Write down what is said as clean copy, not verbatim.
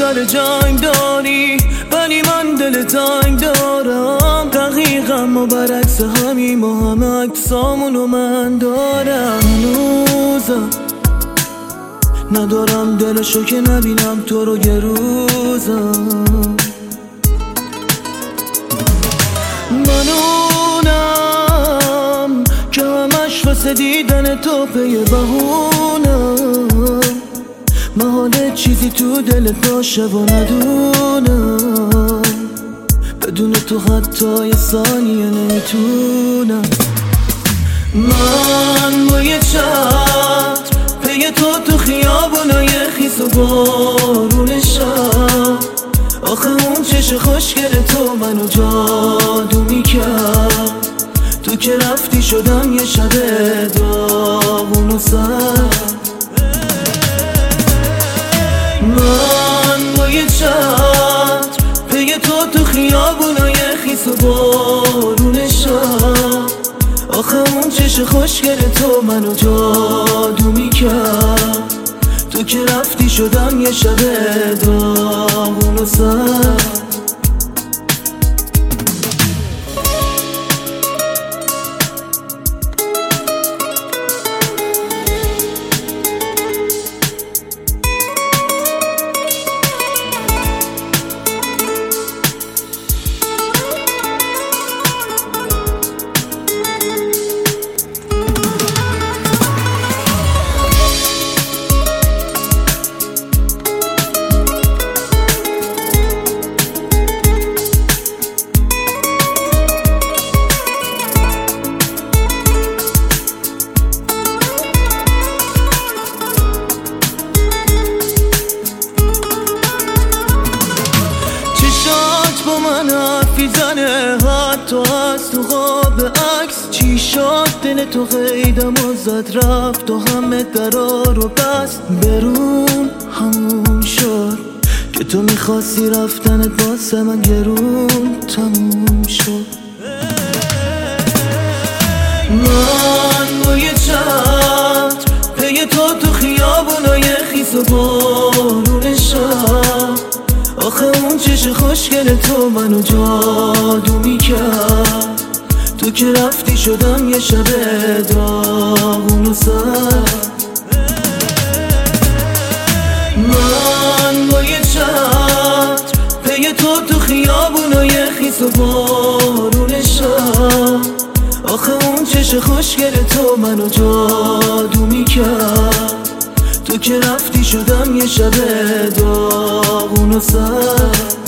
سر جنگ داری، ولی من دل تنگ دارم. دقیقا ما برعکس همیم و همه عکسامونو من دارم. هنوزم ندارم دلشو که نبینم تو رو یه روزم. من اونم که همش واسه دیدن تو پی بهونم. محاله چیزی تو دلت باشه و ندونم، بدون تو حتی یه ثانیه نمیتونم. من با یه چتر پی تو خیابونای خیس و بارون شب. آخه اون چش خوشگل تو منو جادو میکرد. تو که رفتی شدم یه شب داغون و سرد. من با یه چتر پی تو خیابونای خیس و بارون شب. آخه اون چش خوشگل تو منو جادو میکرد. تو که رفتی شدم یه شب داغون و سرد. با من حرفی زنه حتی از تو قاب عکس. چی شد دل تو قیدم و زد رفت و همه درا رو بست. برون همون شد که تو میخواستی، رفتنت واسه من گرون تموم شد. من با یه چتر پی تو خیابونای خیس و بارون شب. آخه اون چش خوشگل تو منو جادو میکرد. تو که رفتی شدم یه شب داغون و سرد. من با یه چتر پی تو خیابونای خیس و بارون شب. آخه اون چش خوشگل تو منو جادو میکرد. تو که رفتی شدم یه شب داغون و سرد.